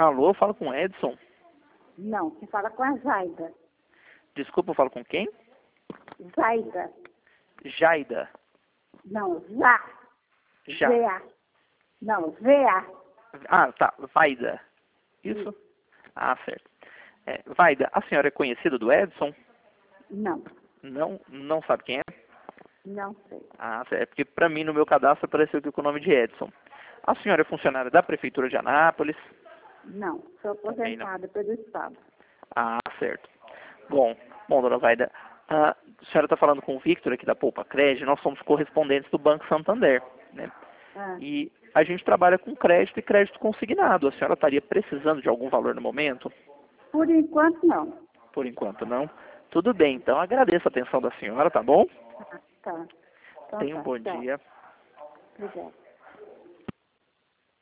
Alô, eu falo com o Edson. Não, você fala com a Zaida. Desculpa, eu falo com quem? Zaida. Jaida. Não, Zá. Já. Z-A. Não, Z-A. Ah, tá. Vaida. Isso? Ah, certo. Vaida, a senhora é conhecida do Edson? Não, Não sabe quem é? não sei. Ah, certo. É porque pra mim no meu cadastro apareceu aqui com o nome de Edson. A senhora é funcionária da Prefeitura de Anápolis? Não, sou aposentada pelo Estado. Ah, certo. Bom, dona Vaida, a senhora está falando com o Victor aqui da Poupa Crédito, nós somos correspondentes do Banco Santander, né? Ah, E a gente trabalha com crédito e crédito consignado. A senhora estaria precisando de algum valor no momento? por enquanto, não. Por enquanto, não? Tudo bem, então agradeço a atenção da senhora, tá bom? Tá. Então Tenha um tá, bom tchau. dia. Obrigada.